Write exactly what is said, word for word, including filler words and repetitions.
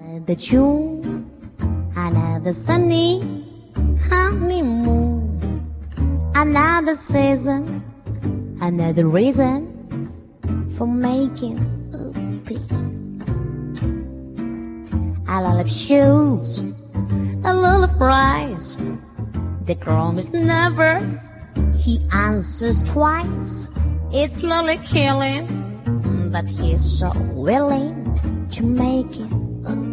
the June, another sunny honeymoon, another season, another reason for making whoopee. A lot of shoes, a lot of price. The chrome is nervous, he answers twice. It's slowly killing, but he's so willing to make it.